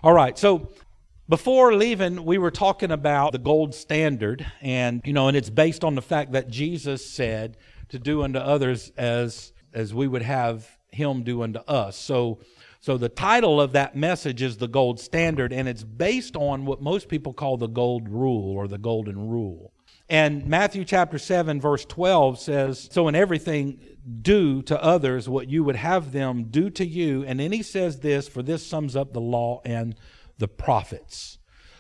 All right, so before leaving, we were talking about the gold standard, and it's based on the fact that Jesus said to do unto others as we would have him do unto us. So the title of that message is the gold standard, and it's based on what most people call the gold rule or the golden rule. And Matthew chapter 7 verse 12 says, so in everything do to others what you would have them do to you. And then he says this, for this sums up the law and the prophets.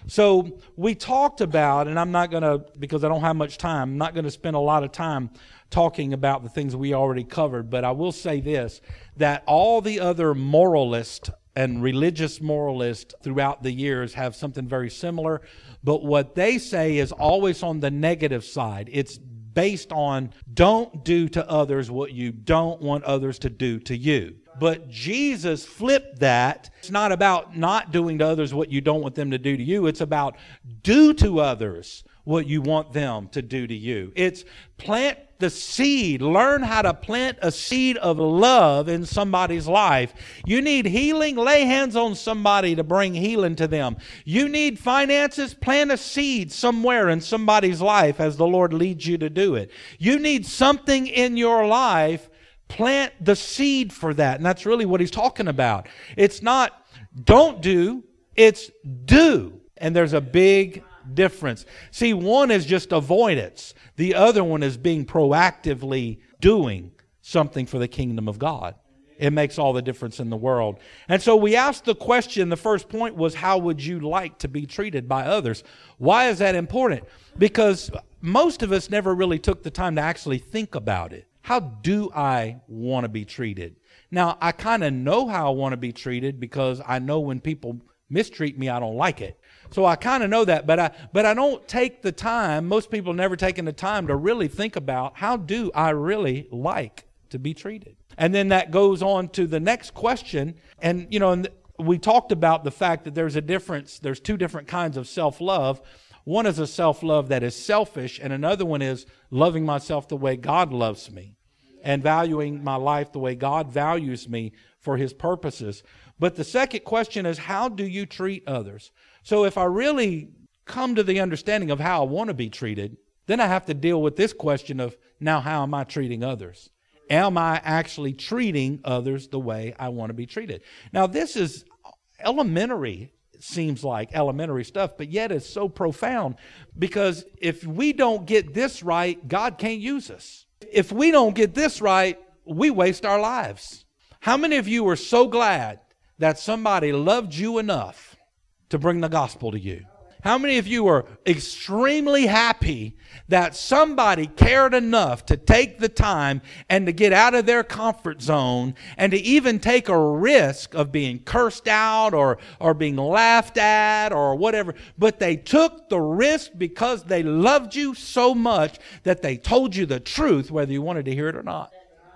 So we talked about, and I'm not going to, because I don't have much time, I'm not going to spend a lot of time talking about the things we already covered, but I will say this, that all the other moralists and religious moralists throughout the years have something very similar, but what they say is always on the negative side. It's based on don't do to others what you don't want others to do to you. But Jesus flipped that. It's not about not doing to others what you don't want them to do to you. It's about do to others what you want them to do to you. It's plant the seed. Learn how to plant a seed of love in somebody's life. You need healing? Lay hands on somebody to bring healing to them. You need finances? Plant a seed somewhere in somebody's life as the Lord leads you to do it. You need something in your life? Plant the seed for that. And that's really what he's talking about. It's not don't do, it's do. And there's a big difference. See, one is just avoidance. The other one is being proactively doing something for the kingdom of God. It makes all the difference in the world. And so we asked the question, the first point was, how would you like to be treated by others? Why is that important? Because most of us never really took the time to actually think about it. How do I want to be treated? Now, I kind of know how I want to be treated because I know when people mistreat me, I don't like it. So I kind of know that, but I don't take the time, most people have never taken the time to really think about how do I really like to be treated? And then that goes on to the next question. And, we talked about the fact that there's a difference. There's two different kinds of self-love. One is a self-love that is selfish, and another one is loving myself the way God loves me and valuing my life the way God values me for His purposes. But the second question is, how do you treat others? So if I really come to the understanding of how I want to be treated, then I have to deal with this question of, now how am I treating others? Am I actually treating others the way I want to be treated? Now this is elementary. It seems like elementary stuff, but yet it's so profound, because if we don't get this right, God can't use us. If we don't get this right, we waste our lives. How many of you are so glad that somebody loved you enough to bring the gospel to you? How many of you are extremely happy that somebody cared enough to take the time and to get out of their comfort zone and to even take a risk of being cursed out or being laughed at or whatever, but they took the risk because they loved you so much that they told you the truth whether you wanted to hear it or not?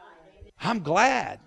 I'm glad.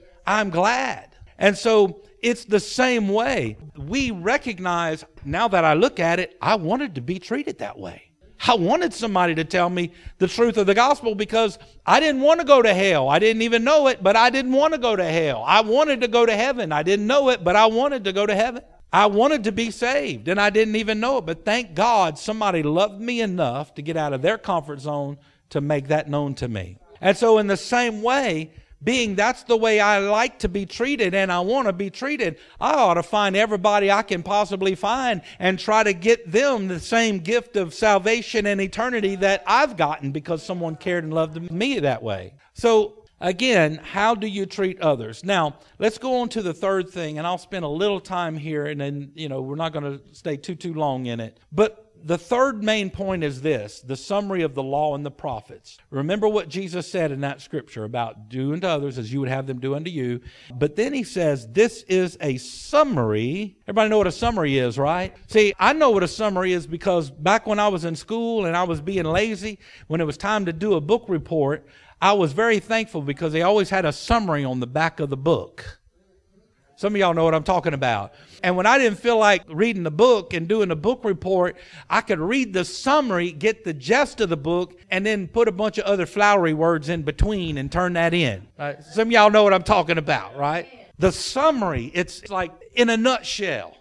And so it's the same way. We recognize, now that I look at it, I wanted to be treated that way. I wanted somebody to tell me the truth of the gospel because I didn't want to go to hell. I didn't even know it, but I didn't want to go to hell. I wanted to go to heaven. I didn't know it, but I wanted to go to heaven. I wanted to be saved, and I didn't even know it. But thank God somebody loved me enough to get out of their comfort zone to make that known to me. And so in the same way, being that's the way I like to be treated and I want to be treated, I ought to find everybody I can possibly find and try to get them the same gift of salvation and eternity that I've gotten because someone cared and loved me that way. So again, how do you treat others? Now, let's go on to the third thing, and I'll spend a little time here, and then, we're not going to stay too long in it. But the third main point is this, the summary of the law and the prophets. Remember what Jesus said in that scripture about do unto others as you would have them do unto you. But then he says this is a summary. Everybody know what a summary is, right? See, I know what a summary is because back when I was in school and I was being lazy, when it was time to do a book report, I was very thankful because they always had a summary on the back of the book. Some of y'all know what I'm talking about. And when I didn't feel like reading the book and doing a book report, I could read the summary, get the gist of the book, and then put a bunch of other flowery words in between and turn that in. Some of y'all know what I'm talking about, right? The summary, it's like in a nutshell.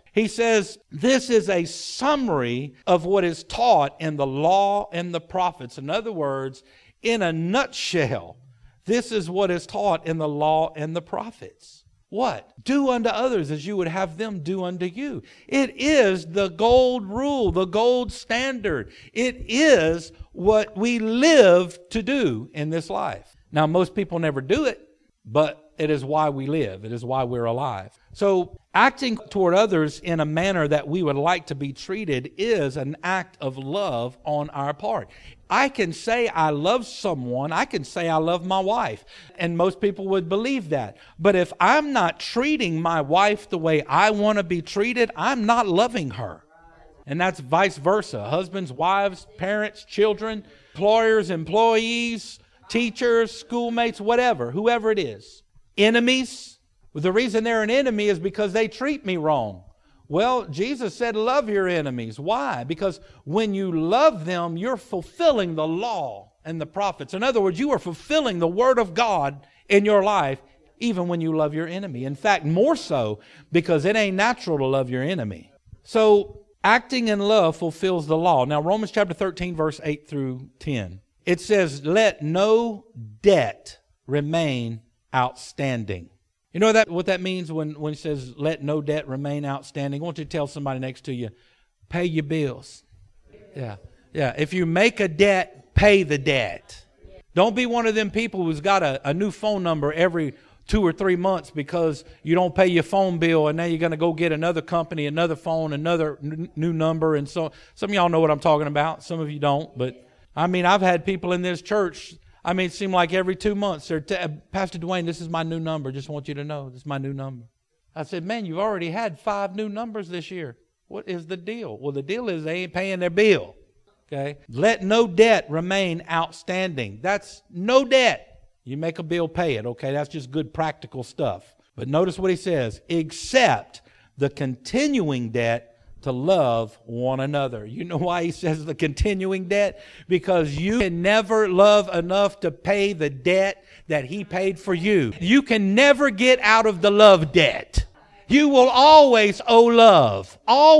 He says this is a summary of what is taught in the law and the prophets. In other words, in a nutshell, this is what is taught in the law and the prophets. What? Do unto others as you would have them do unto you. It is the gold rule, the gold standard. It is what we live to do in this life. Now, most people never do it, but it is why we live. It is why we're alive. So, acting toward others in a manner that we would like to be treated is an act of love on our part. I can say I love someone. I can say I love my wife. And most people would believe that. But if I'm not treating my wife the way I want to be treated, I'm not loving her. And that's vice versa. Husbands, wives, parents, children, employers, employees, teachers, schoolmates, whatever, whoever it is. Enemies. The reason they're an enemy is because they treat me wrong. Well, Jesus said, love your enemies. Why? Because when you love them, you're fulfilling the law and the prophets. In other words, you are fulfilling the Word of God in your life, even when you love your enemy. In fact, more so, because it ain't natural to love your enemy. So, acting in love fulfills the law. Now, Romans chapter 13, verse 8 through 10. It says, let no debt remain outstanding. You know what that means when it says, let no debt remain outstanding? I want you to tell somebody next to you, pay your bills. Yeah. If you make a debt, pay the debt. Don't be one of them people who's got a new phone number every 2 or 3 months because you don't pay your phone bill and now you're going to go get another company, another phone, another new number. And so some of y'all know what I'm talking about. Some of you don't. But I mean, I've had people in this church, it seemed like every 2 months, they're Pastor Dwayne, this is my new number. Just want you to know, this is my new number. I said, man, you've already had 5 new numbers this year. What is the deal? Well, the deal is they ain't paying their bill. Okay? Let no debt remain outstanding. That's no debt. You make a bill, pay it. Okay? That's just good practical stuff. But notice what he says, except the continuing debt to love one another. You know why he says the continuing debt? Because you can never love enough to pay the debt that he paid for you. You can never get out of the love debt. You will always owe love.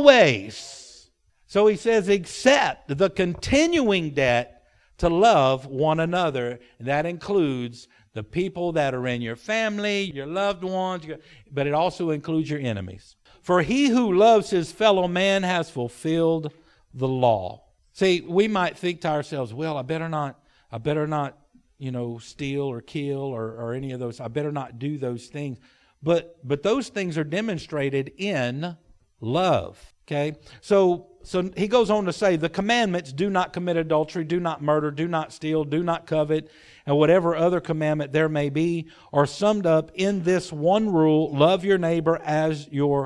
Always. So he says, except the continuing debt to love one another. And that includes the people that are in your family, your loved ones, but it also includes your enemies. For he who loves his fellow man has fulfilled the law. See, we might think to ourselves, well, I better not, steal or kill or any of those. I better not do those things. But those things are demonstrated in love. Okay? So he goes on to say, the commandments, do not commit adultery, do not murder, do not steal, do not covet, and whatever other commandment there may be, are summed up in this one rule, love your neighbor as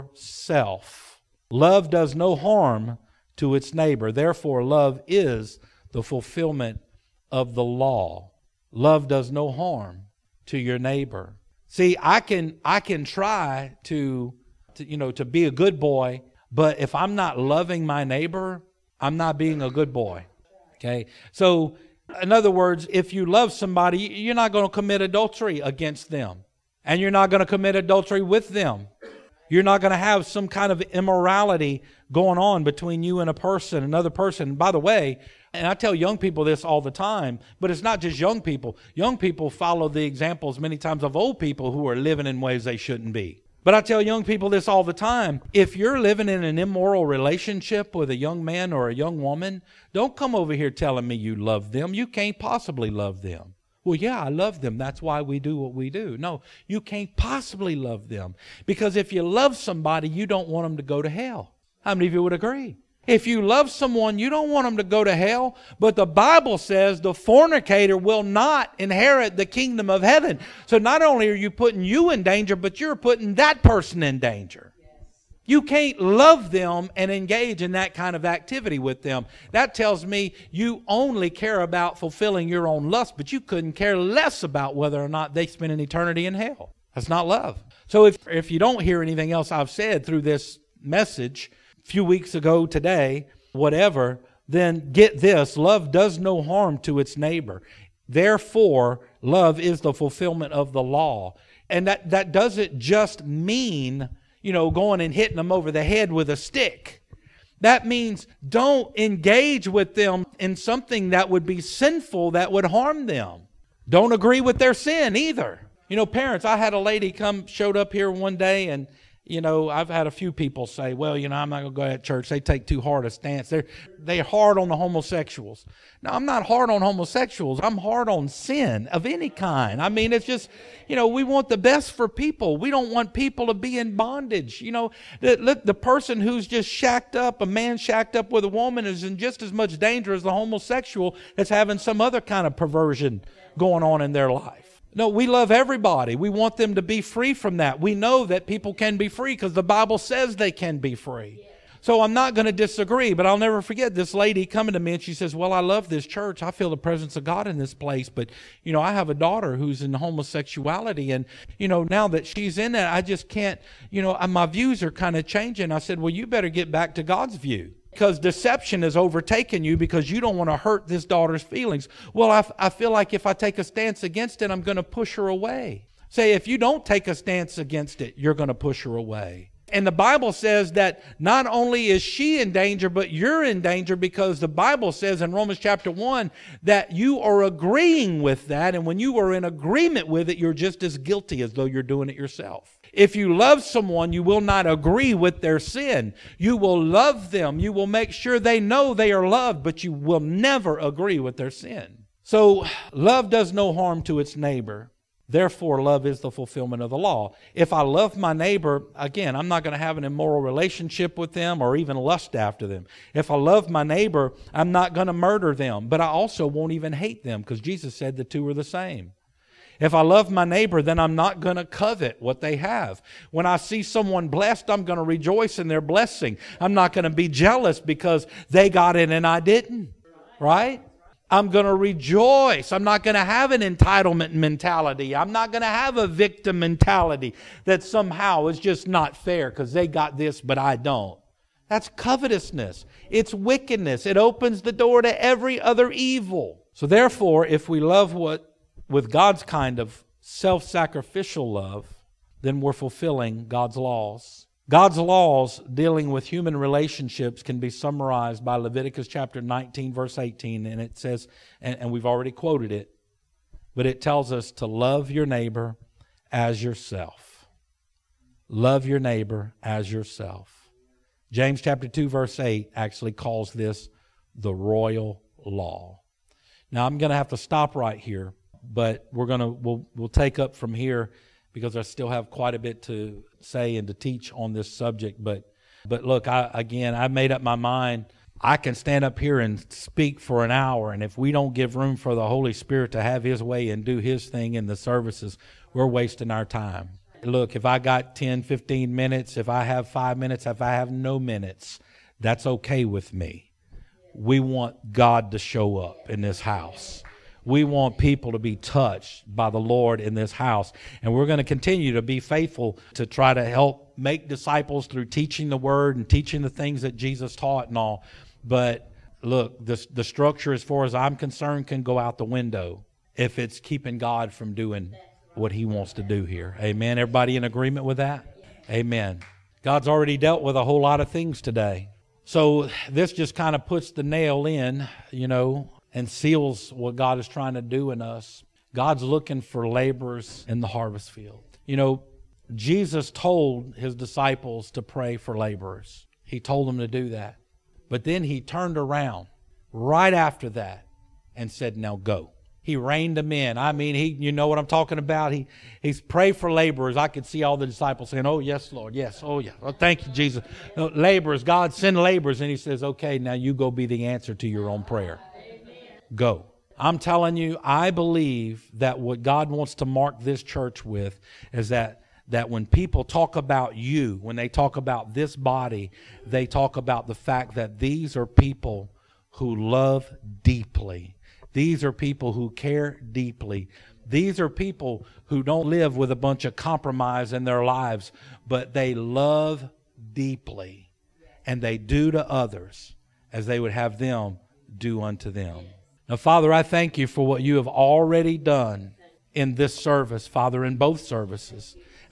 yourself. Love does no harm to its neighbor. Therefore, love is the fulfillment of the law. Love does no harm to your neighbor. See, I can try to be a good boy, but if I'm not loving my neighbor, I'm not being a good boy. Okay? So, in other words, if you love somebody, you're not going to commit adultery against them. And you're not going to commit adultery with them. You're not going to have some kind of immorality going on between you and another person. And by the way, and I tell young people this all the time, but it's not just young people. Young people follow the examples many times of old people who are living in ways they shouldn't be. But I tell young people this all the time. If you're living in an immoral relationship with a young man or a young woman, don't come over here telling me you love them. You can't possibly love them. Well, yeah, I love them. That's why we do what we do. No, you can't possibly love them. Because if you love somebody, you don't want them to go to hell. How many of you would agree? If you love someone, you don't want them to go to hell. But the Bible says the fornicator will not inherit the kingdom of heaven. So not only are you putting you in danger, but you're putting that person in danger. You can't love them and engage in that kind of activity with them. That tells me you only care about fulfilling your own lust, but you couldn't care less about whether or not they spend an eternity in hell. That's not love. So if you don't hear anything else I've said through this message, a few weeks ago, today, whatever, then get this. Love does no harm to its neighbor. Therefore, love is the fulfillment of the law. And that doesn't just mean, going and hitting them over the head with a stick. That means don't engage with them in something that would be sinful, that would harm them. Don't agree with their sin either. Parents, I had a lady showed up here one day, and I've had a few people say, well, I'm not going to go to church. They take too hard a stance. They're hard on the homosexuals. No, I'm not hard on homosexuals. I'm hard on sin of any kind. I mean, it's just, we want the best for people. We don't want people to be in bondage. The person who's just shacked up, a man shacked up with a woman, is in just as much danger as the homosexual that's having some other kind of perversion going on in their life. No, we love everybody. We want them to be free from that. We know that people can be free because the Bible says they can be free. So I'm not going to disagree, but I'll never forget this lady coming to me and she says, well, I love this church. I feel the presence of God in this place. But, I have a daughter who's in homosexuality. And, now that she's in that, I just can't, my views are kind of changing. I said, well, you better get back to God's view. Because deception has overtaken you because you don't want to hurt this daughter's feelings. Well, I feel like if I take a stance against it, I'm going to push her away. Say, if you don't take a stance against it, you're going to push her away. And the Bible says that not only is she in danger, but you're in danger, because the Bible says in Romans chapter 1 that you are agreeing with that. And when you are in agreement with it, you're just as guilty as though you're doing it yourself. If you love someone, you will not agree with their sin. You will love them. You will make sure they know they are loved, but you will never agree with their sin. So love does no harm to its neighbor. Therefore, love is the fulfillment of the law. If I love my neighbor, again, I'm not going to have an immoral relationship with them or even lust after them. If I love my neighbor, I'm not going to murder them, but I also won't even hate them, because Jesus said the two are the same. If I love my neighbor, then I'm not going to covet what they have. When I see someone blessed, I'm going to rejoice in their blessing. I'm not going to be jealous because they got it and I didn't. Right? I'm going to rejoice. I'm not going to have an entitlement mentality. I'm not going to have a victim mentality that somehow is just not fair because they got this but I don't. That's covetousness. It's wickedness. It opens the door to every other evil. So therefore, if we love with God's kind of self-sacrificial love, then we're fulfilling God's laws. God's laws dealing with human relationships can be summarized by Leviticus chapter 19, verse 18. And it says, and we've already quoted it, but it tells us to love your neighbor as yourself. Love your neighbor as yourself. James chapter 2, verse 8 actually calls this the royal law. Now I'm going to have to stop right here, but we'll take up from here, because I still have quite a bit to say and to teach on this subject. But look, I made up my mind. I can stand up here and speak for an hour, and if we don't give room for the Holy Spirit to have His way and do His thing in the services, we're wasting our time. Look, if I got 10, 15 minutes, if I have 5 minutes, if I have no minutes, that's okay with me. We want God to show up in this house. We want people to be touched by the Lord in this house. And we're going to continue to be faithful to try to help make disciples through teaching the Word and teaching the things that Jesus taught and all. But look, the structure, as far as I'm concerned, can go out the window if it's keeping God from doing what He wants to do here. Amen. Everybody in agreement with that? Amen. God's already dealt with a whole lot of things today. So this just kind of puts the nail in, and seals what God is trying to do in us. God's looking for laborers in the harvest field. Jesus told His disciples to pray for laborers. He told them to do that. But then He turned around right after that and said, now go. He reined them in. I mean, you know what I'm talking about? He's pray for laborers. I could see all the disciples saying, oh, yes, Lord, yes, oh, yeah. Oh, thank you, Jesus. No, laborers, God, send laborers. And He says, okay, now you go be the answer to your own prayer. Go. I'm telling you, I believe that what God wants to mark this church with is that when people talk about you, when they talk about this body, they talk about the fact that these are people who love deeply. These are people who care deeply. These are people who don't live with a bunch of compromise in their lives, but they love deeply, and they do to others as they would have them do unto them. Now, Father, I thank You for what You have already done in this service, Father, in both services.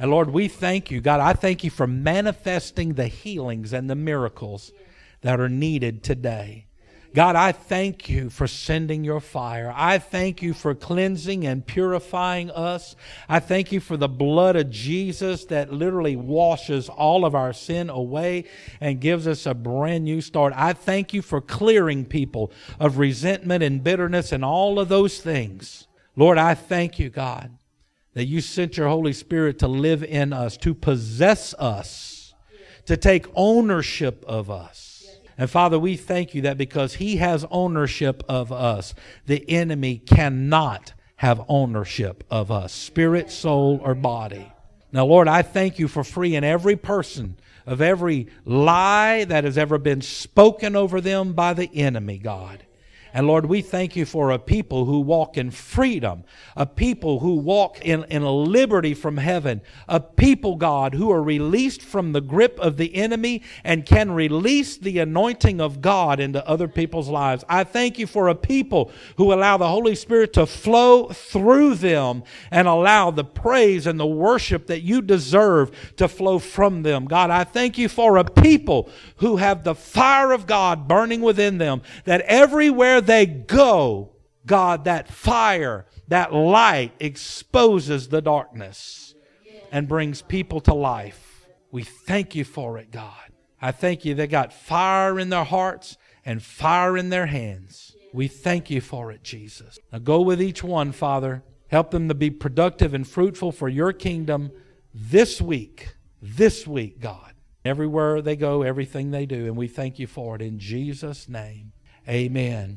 And Lord, we thank you. God, I thank you for manifesting the healings and the miracles that are needed today. God, I thank you for sending your fire. I thank you for cleansing and purifying us. I thank you for the blood of Jesus that literally washes all of our sin away and gives us a brand new start. I thank you for clearing people of resentment and bitterness and all of those things. Lord, I thank you, God, that you sent your Holy Spirit to live in us, to possess us, to take ownership of us. And Father, we thank you that because He has ownership of us, the enemy cannot have ownership of us, spirit, soul, or body. Now, Lord, I thank you for freeing every person of every lie that has ever been spoken over them by the enemy, God. And Lord, we thank you for a people who walk in freedom, a people who walk in a liberty from heaven, a people, God, who are released from the grip of the enemy and can release the anointing of God into other people's lives. I thank you for a people who allow the Holy Spirit to flow through them and allow the praise and the worship that you deserve to flow from them. God, I thank you for a people who have the fire of God burning within them, that everywhere they go, God, that fire, that light exposes the darkness and brings people to life. We thank you for it, God. I thank you they got fire in their hearts and fire in their hands. We thank you for it, Jesus. Now go with each one, Father. Help them to be productive and fruitful for your kingdom this week, God. Everywhere they go, everything they do, and we thank you for it in Jesus' name. Amen.